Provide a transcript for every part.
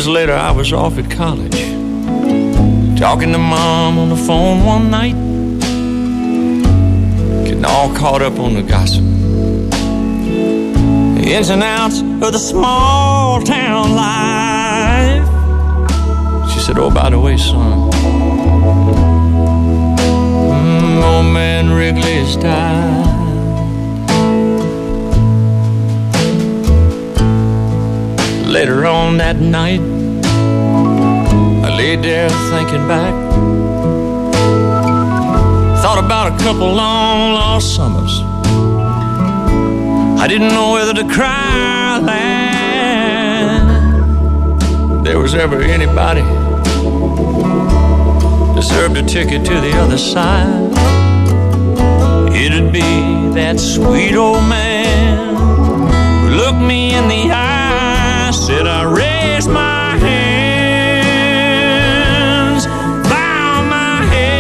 Years later, I was off at college, talking to Mom on the phone one night, getting all caught up on the gossip, the ins and outs of the small town life. She said, oh, by the way, son, old man Wrigley's died. Later on that night, I laid there thinking back, thought about a couple long lost summers. I didn't know whether to cry or laugh. If there was ever anybody deserved a ticket to the other side, it'd be that sweet old man who looked me in the eye, said I raised my hands, bow my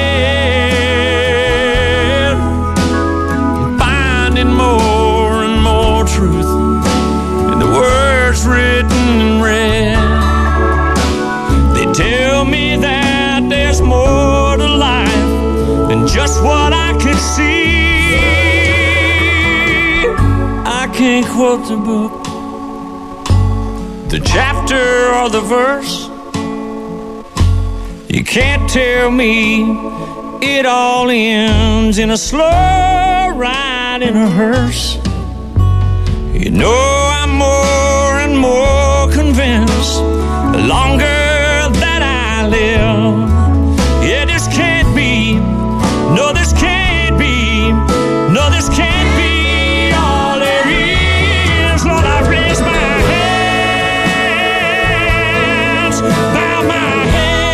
head, finding more and more truth in the words written in red. They tell me that there's more to life than just what I could see. I can't quote the book, the chapter or the verse. You can't tell me it all ends in a slow ride in a hearse. You know I'm more and more convinced the longer that I live. Yeah, this can't be, no, this can't be, no, this can't be all there is. Lord, I raise my hands, bow my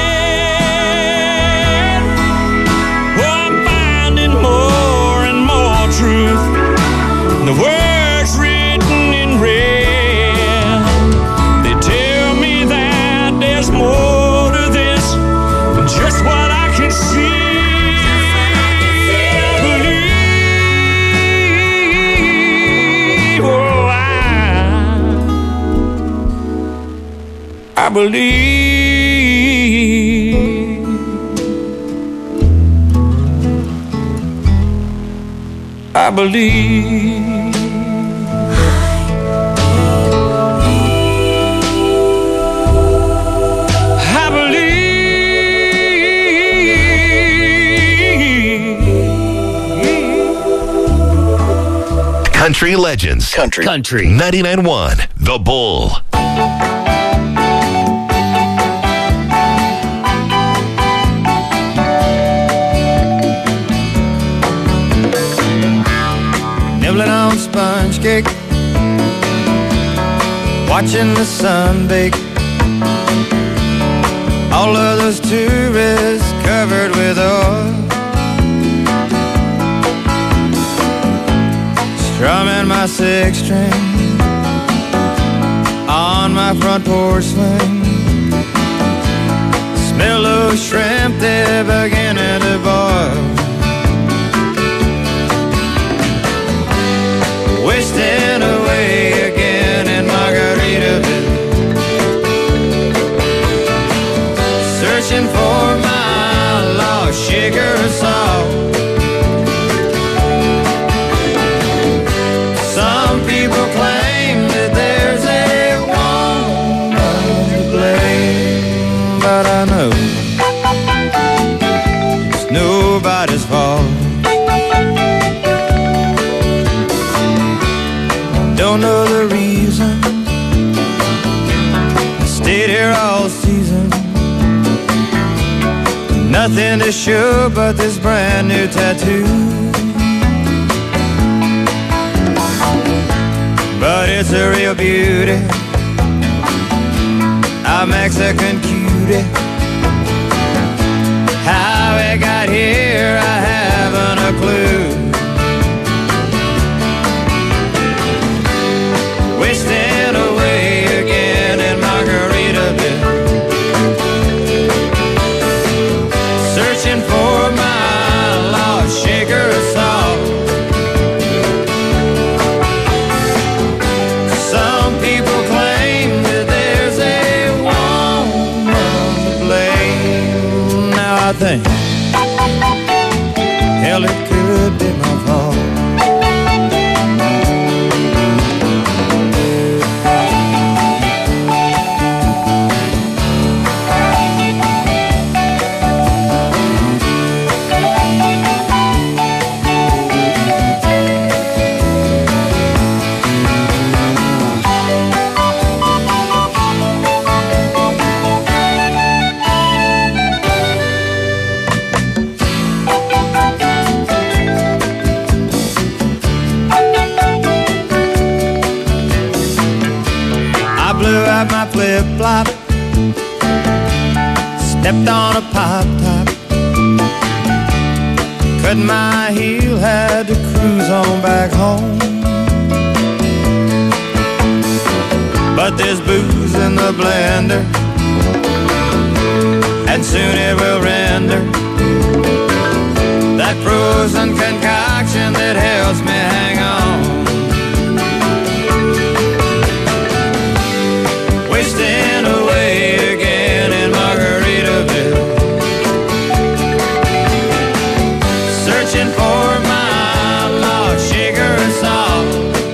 head. Oh, I'm finding more and more truth in the words written in red. They tell me that there's more to this than just what I can see. I believe. I believe. I believe. Country Legends. Country 99.1 The Bull. Nibbling on sponge cake, watching the sun bake. All of those tourists covered with oil, strumming my six string on my front porch swing. Smell those shrimp, they're beginning to boil. Wasting away again in Margaritaville, searching for my lost sugar salt. Some people claim that there's a woman to blame, but I know it's nobody's fault. Don't know the reason I stayed here all season. Nothing to show but this brand new tattoo, but it's a real beauty, a Mexican cutie. How it got here, I haven't a clue. Wasting away again in Margaritaville, searching for my lost sugar salt. Some people claim that there's a woman would be my fault. My flip-flop, stepped on a pop-top, cut my heel, had to cruise on back home. But there's booze in the blender, and soon it will render that frozen concoction that helps me hang on. Wasting away again in Margaritaville, searching for my lost sugar and salt.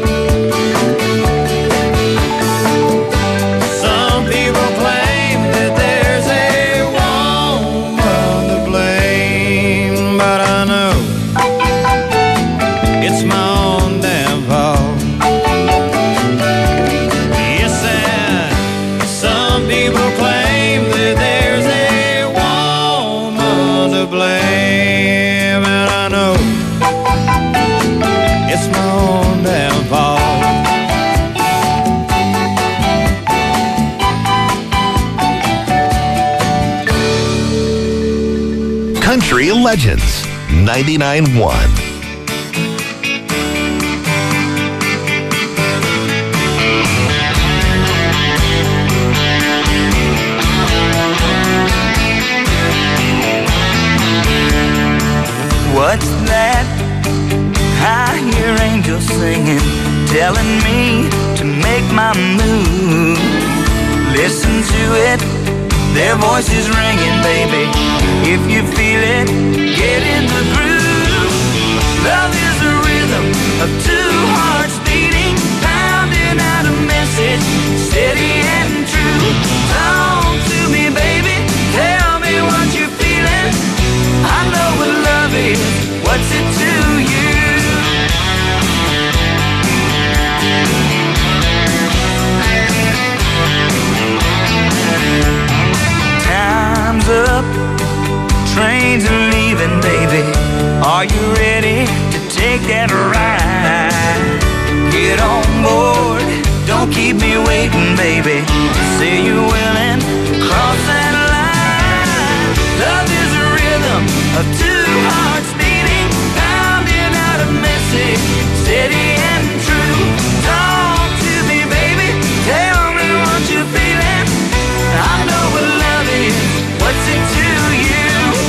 Some people claim that there's a woman to blame, but I know it's my own damn fault. People claim that there's a woman to blame, and I know it's my own damn fault. Country Legends 99.1. What's that? I hear angels singing, telling me to make my move. Listen to it, their voices ringing, baby. If you feel it, get in the groove. Love is the rhythm of two hearts beating, pounding out a message, steady and true. Talk to me, baby, tell me what you're feeling. I know what love is, what's it to you? Time's up, trains are leaving, baby. Are you ready to take that ride? Get on board, don't keep me waiting, baby. Say you're willing to cross that line. Love is a rhythm of two hearts beating, pounding out a message, steady and true. Talk to me, baby, tell me what you're feeling. I know what love is, what's it to you?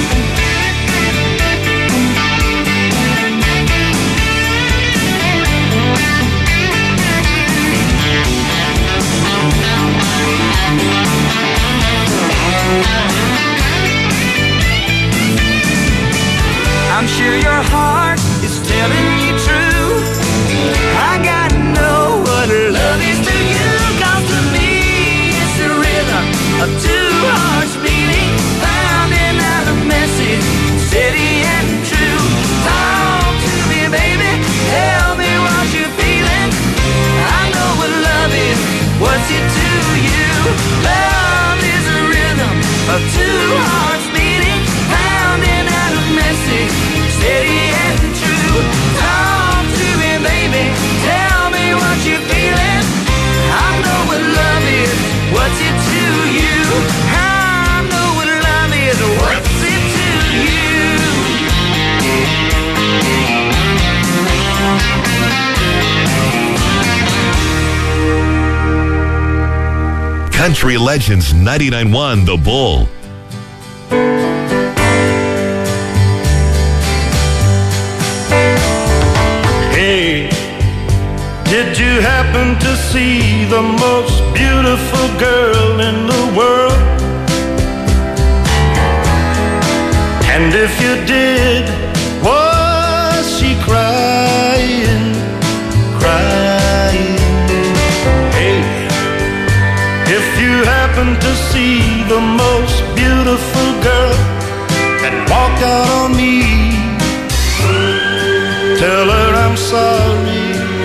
I'm sure your heart is telling you true. I gotta know what love is to you. 'Cause to me it's the rhythm of two hearts beating, pounding out a message, steady and true. Talk to me, baby, tell me what you're feeling. I know what love is, what's it to you? Love is a rhythm of two hearts beating, pounding out a message, steady and true. Talk to me, baby, tell me what you're feeling. I know what love is, what's it to you? I know what love is, what's it to you? Country Legends 99.1 The Bull. Hey, did you happen to see the most beautiful girl in the world? And if you did, was she see the most beautiful girl that walked out on me. Tell her I'm sorry.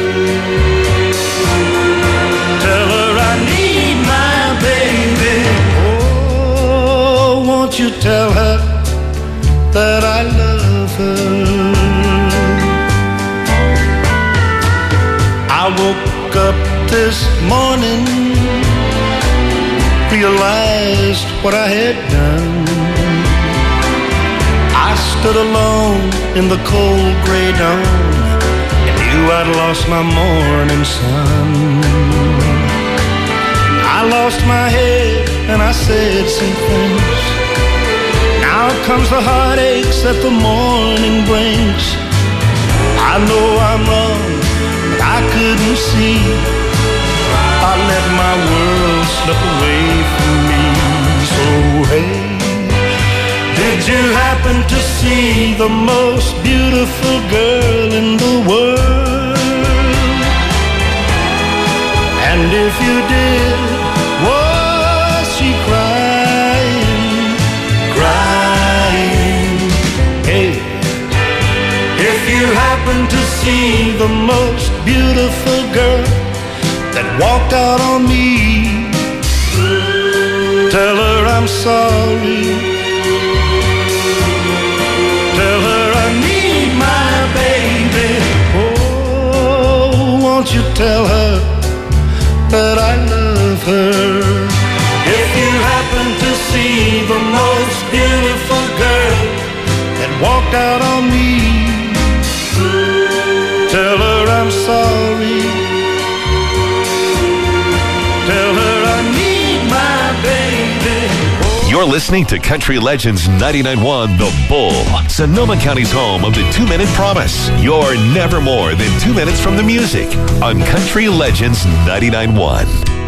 Tell her I need my baby. Oh, won't you tell her that I love her? I woke up this morning, realized what I had done. I stood alone in the cold gray dawn and knew I'd lost my morning sun. I lost my head and I said some things. Now comes the heartaches that the morning brings. I know I'm wrong, but I couldn't see. I let my world slip away from me. So hey, did you happen to see the most beautiful girl in the world? And if you did, was she crying, crying? Hey, if you happen to see the most beautiful girl that walked out on me, tell her I'm sorry. Tell her I need my baby. Oh, won't you tell her that I love her? If you happen to see the most beautiful girl that walked out on me, tell her I'm sorry. Tell her I need my baby. You're listening to Country Legends 99.1 The Bull, Sonoma County's home of the 2-Minute Promise. You're never more than 2 minutes from the music on Country Legends 99.1.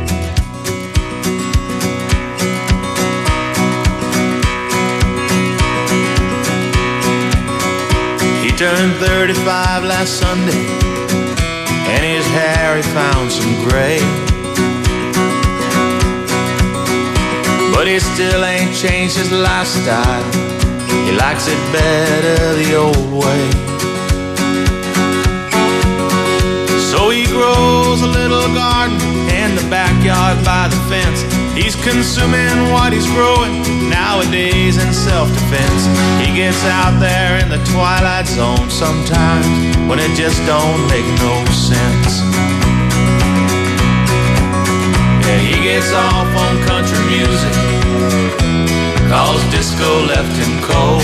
He turned 35 last Sunday, and his hair he found some gray. But he still ain't changed his lifestyle. He likes it better the old way. So he grows a little garden in the backyard by the fence. He's consuming what he's growing nowadays in self-defense. He gets out there in the twilight zone sometimes when it just don't make no sense. Yeah, he gets off on country music, 'cause disco left him cold.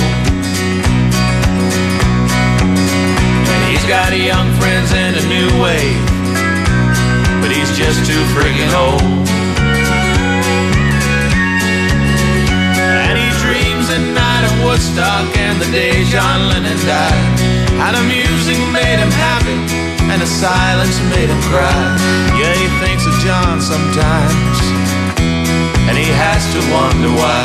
And he's got young friends and a new wave, but he's just too friggin' old. And he dreams at night of Woodstock and the day John Lennon died. How the music made him happy and the silence made him cry. Yeah, he thinks of John sometimes, and he has to wonder why.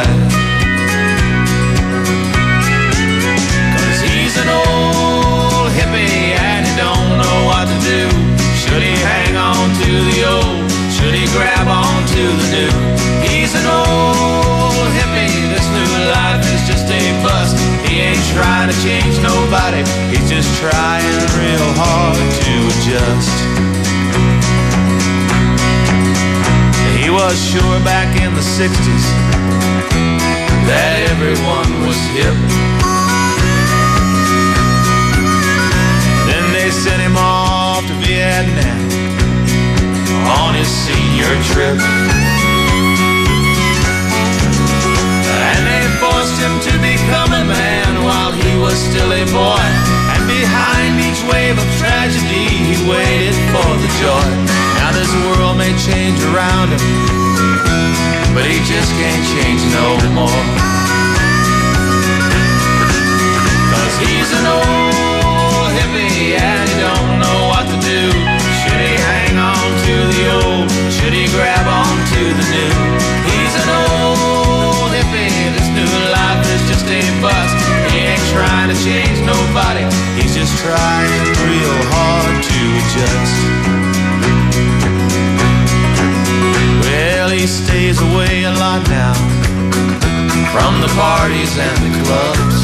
'Cause he's an old hippie and he don't know what to do. Should he hang on to the old? Should he grab on to the new? He's an old hippie, this new life is just a bust. He ain't trying to change nobody, he's just trying real hard to adjust. He was sure back in the 60s that everyone was hip. Then they sent him off to Vietnam on his senior trip. And they forced him to become a man while he was still a boy. And behind each wave of tragedy he waited for the joy. Now this world may change around him, but he just can't change no more. 'Cause he's an old hippie and he don't know what to do. Should he hang on to the old? Should he grab on to the new? He's an old hippie, this new life is just a bust. He ain't trying to change nobody, he's just trying real hard to adjust. Well, Well, he stays away a lot now from the parties and the clubs.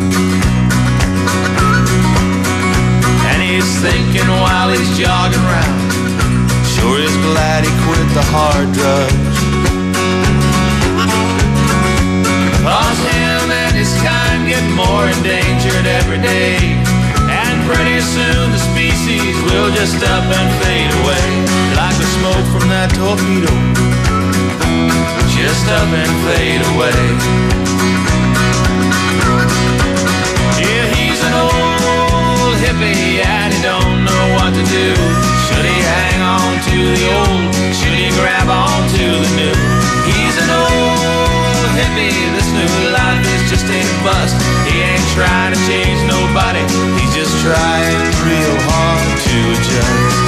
And he's thinking while he's jogging around, sure is glad he quit the hard drugs. 'Cause him and his kind get more endangered every day, and pretty soon the species will just up and fade away, like the smoke from that torpedo, just up and fade away. Yeah, he's an old hippie and he don't know what to do. Should he hang on to the old? Should he grab on to the new? He's an old hippie, this new life is just a bust. He ain't trying to change nobody, he's just trying real hard to adjust.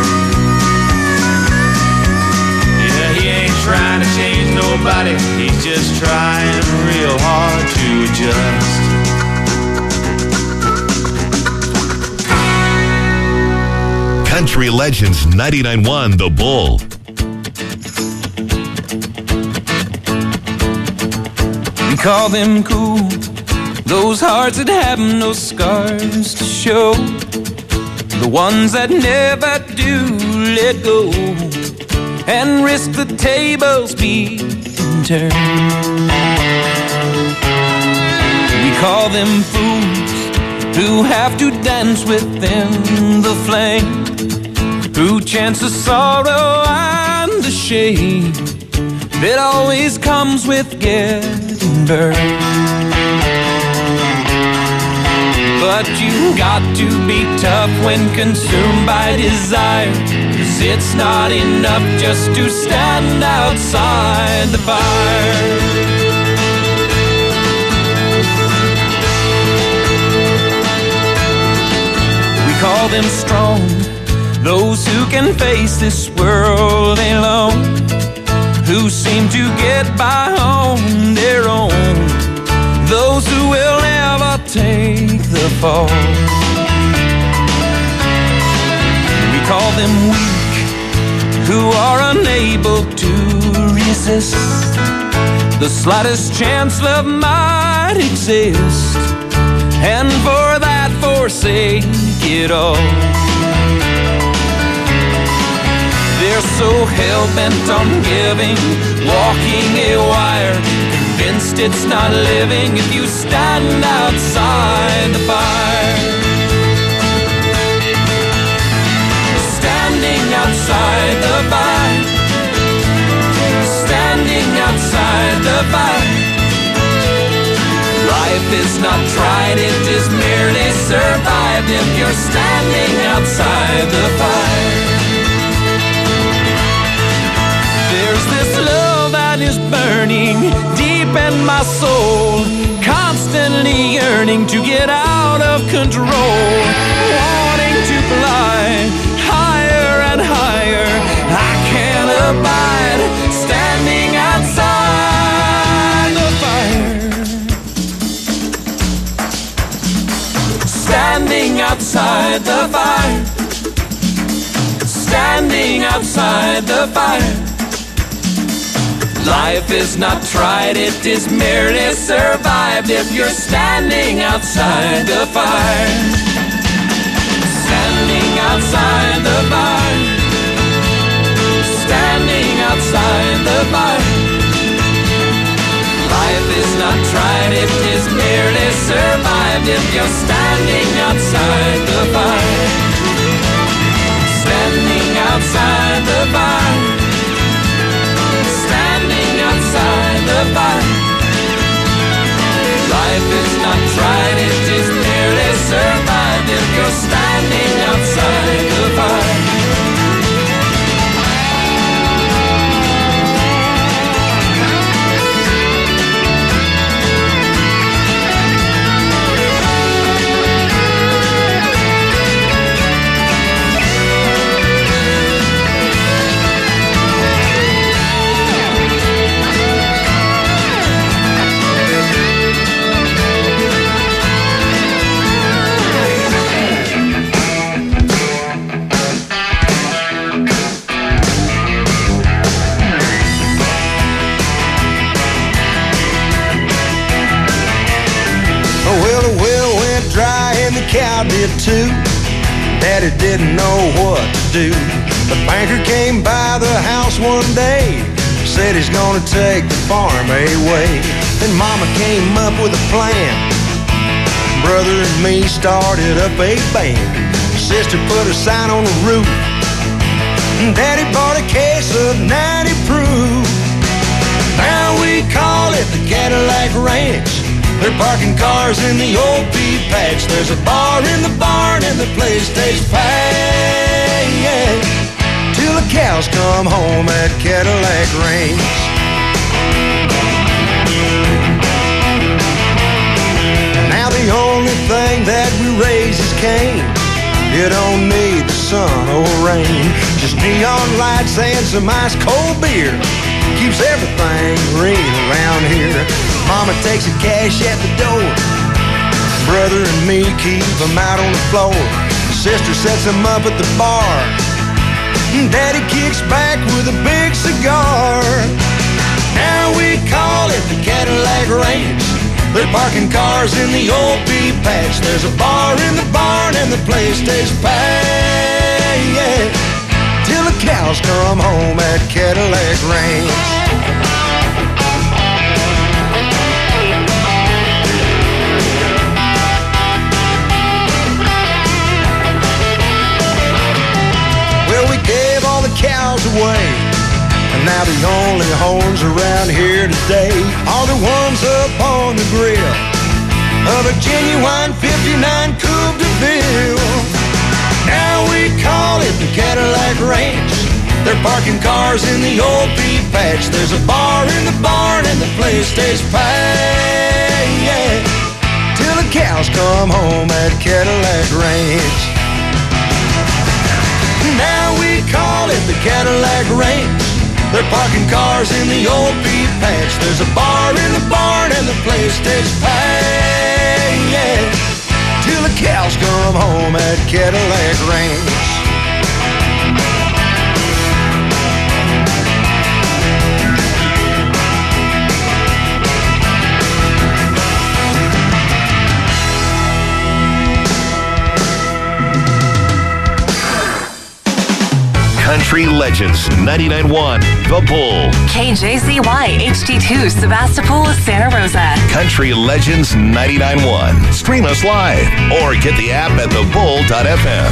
Yeah, he ain't trying to change nobody, he's just trying real hard to adjust. Country Legends 99.1 The Bull. We call them cool, those hearts that have no scars to show, the ones that never do let go and risk the tables being turned. We call them fools who have to dance within the flame, who chance the sorrow and the shame that always comes with getting burned. But you got to be tough when consumed by desire, 'cause it's not enough just to stand outside the fire. We call them strong, those who can face this world alone, who seem to get by on their own, those who will never take the fall. We call them weak, who are unable to resist the slightest chance love might exist, and for that forsake it all. They're so hell-bent on giving, walking a wire, convinced it's not living if you stand outside the fire. Standing outside the fire, standing outside the fire. Life is not tried, it is merely survived if you're standing outside the fire. There's this love that is burning deep in my soul, constantly yearning to get out of control, wanting to fly higher and higher. I can't abide standing outside the fire. Standing outside the fire, standing outside the fire. Life is not tried, it is merely survived if you're standing outside the fire. Standing outside the fire, standing outside the fire. Life is not tried, it is merely survived if you're standing outside the fire. Standing outside the fire, standing outside the fire. Life is not tried, it is merely survived if you're standing outside the fire. too. Daddy didn't know what to do. The banker came by the house one day, said he's gonna take the farm away. Then Mama came up with a plan. Brother and me started up a band. Sister put a sign on the roof. Daddy bought a case of 90 proof. Now we call it the Cadillac Ranch. They're parking cars in the old pea patch. There's a bar in the barn and the place stays packed till the cows come home at Cadillac Ranch. Now the only thing that we raise is cane. You don't need the sun or rain, just neon lights and some ice cold beer. Keeps everything green around here. Mama takes the cash at the door. Brother and me keep them out on the floor. Sister sets them up at the bar. Daddy kicks back with a big cigar. Now we call it the Cadillac Ranch. They're parking cars in the old pea patch. There's a bar in the barn and the place stays packed till the cows come home at Cadillac Ranch. Well, we gave all the cows away, and now the only horns around here today are the ones up on the grill of a genuine 59 Coupe de Ville. Now we call it the Cadillac Ranch. They're parking cars in the old pea patch. There's a bar in the barn and the place stays packed till the cows come home at Cadillac Ranch. Now we call it the Cadillac Ranch. They're parking cars in the old pea patch. There's a bar in the barn and the place stays packed till the cows come home at Cadillac Ranch. Country Legends 99.1 The Bull. KJZY HD2 Sebastopol, Santa Rosa. Country Legends 99.1. Stream us live or get the app at thebull.fm.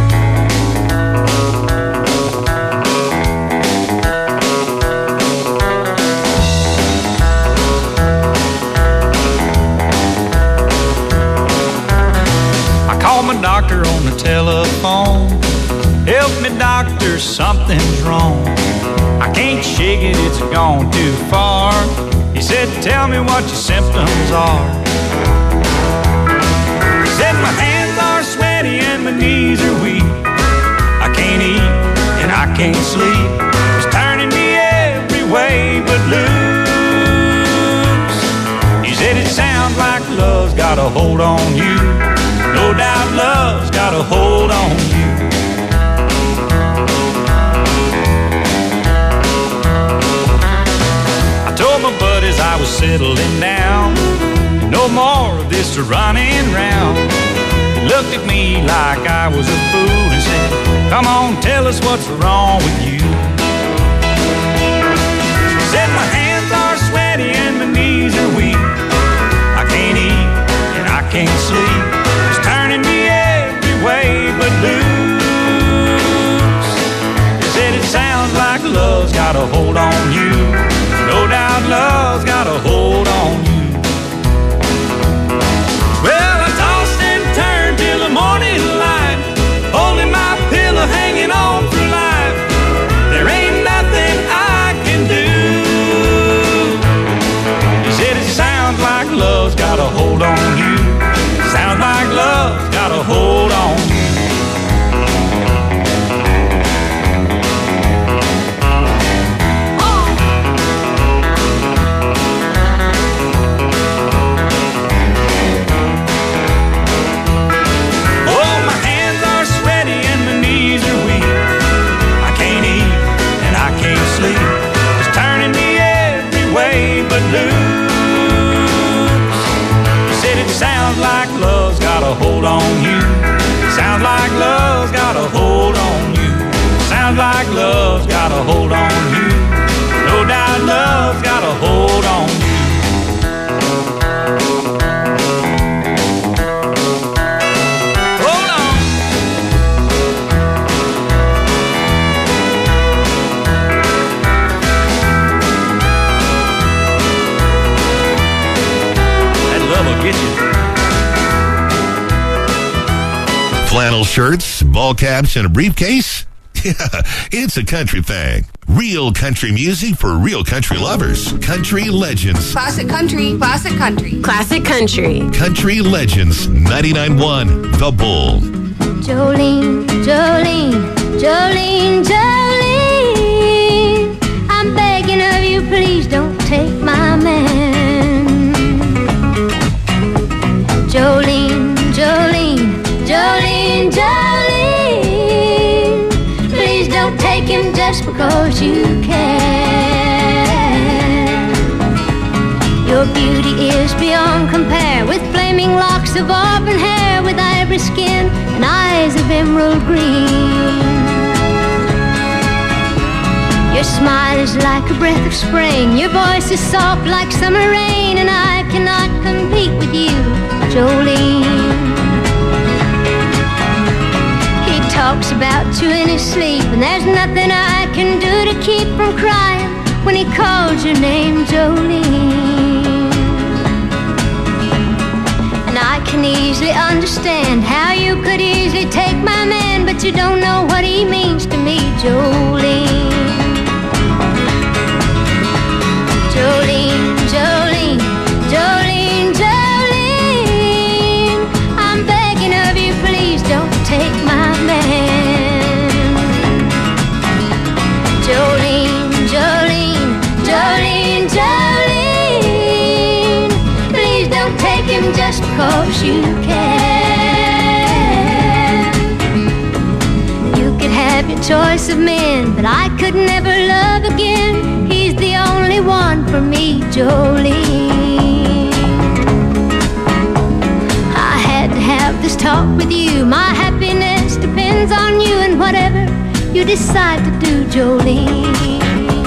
I called my doctor on the telephone. Help me, doctor, something's wrong. I can't shake it, it's gone too far. He said, tell me what your symptoms are. He said, my hands are sweaty and my knees are weak. I can't eat and I can't sleep. It's turning me every way but loose. He said, it sounds like love's got a hold on you. No doubt love's got a hold on you. My buddies I was settling down. No more of this running round. He looked at me like I was a fool and said, come on, tell us what's wrong with you. He said, my hands are sweaty and my knees are weak. I can't eat and I can't sleep. It's turning me every way but loose. He said, it sounds like love's got a hold on you. No doubt love's got a hold on you. Well, I tossed and turned till the morning light, holding my pillow, hanging on for life. There ain't nothing I can do. He said it sounds like love's got a hold on you. Sounds like love's got a hold on you. Flannel shirts, ball caps, and a briefcase? Yeah, it's a country thing. Real country music for real country lovers. Country Legends. Classic country. Classic country. Classic country. Country Legends 99.1 The Bull. Jolene, Jolene, Jolene, Jolene, I'm begging of you, please don't take my man. Jolene, Jolene, Jolene, Jolene, please don't take him just because you can. Your beauty is beyond compare, with flaming locks of auburn hair, with ivory skin and eyes of emerald green. Your smile is like a breath of spring, your voice is soft like summer rain, and I cannot compete with you, Jolene. He talks about you in his sleep, and there's nothing I can do to keep from crying when he calls your name, Jolene. And I can easily understand how you could easily take my man, but you don't know what he means to me, Jolene. Jolene, Jolene, Jolene, Jolene, I'm begging of you, please don't take my man. Jolene, Jolene, Jolene, Jolene, please don't take him just because you can. You could have your choice of men, but I could never love again. He's the only one for me, Jolene. I had to have this talk with you. My happiness depends on you, and whatever you decide to do, Jolene.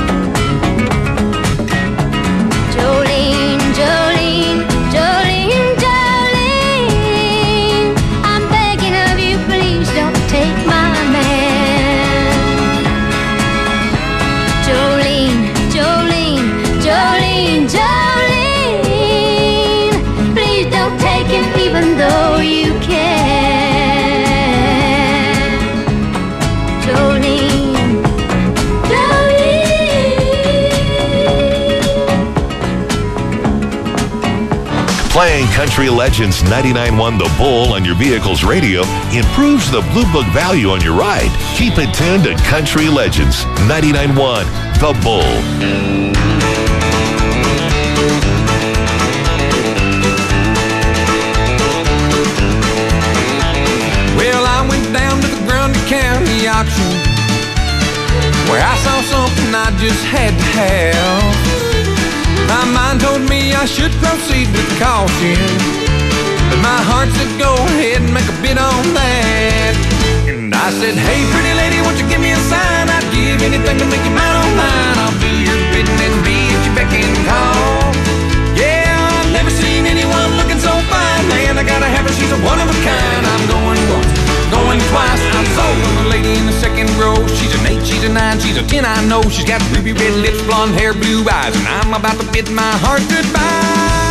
Jolene, Jolene, Jolene, Jolene, I'm begging of you, please don't take my man. Jolene, Jolene, Jolene, Jolene, please don't take him even though you can. Jolene, Jolene. Playing Country Legends 99.1 The Bull on your vehicle's radio improves the Blue Book value on your ride. Keep it tuned to Country Legends 99.1 The Bull. Well, I went down to the Grundy County auction, where I saw something I just had to have. My mind told me I should proceed with caution, but my heart said go ahead and make a bid on that. And I said, hey, pretty lady, won't you give me a sign? I'd give anything to make you mine on mine. I'll do your bidding and be at your beck and call. Yeah, I've never seen anyone looking so fine. Man, I gotta have her, she's a one of a kind. I'm going once, going twice. I'm sold on the lady in the second row. She's an 8, she's a 9, she's a 10, I know. She's got ruby red lips, blonde hair, blue eyes, and I'm about to bid my heart goodbye.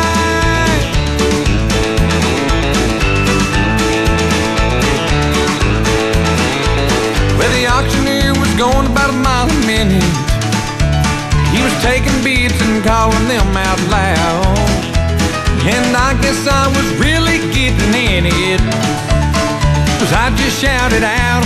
Well, the auctioneer was going about a mile a minute. He was taking bids and calling them out loud, and I guess I was really getting in it, 'cause I just shouted out,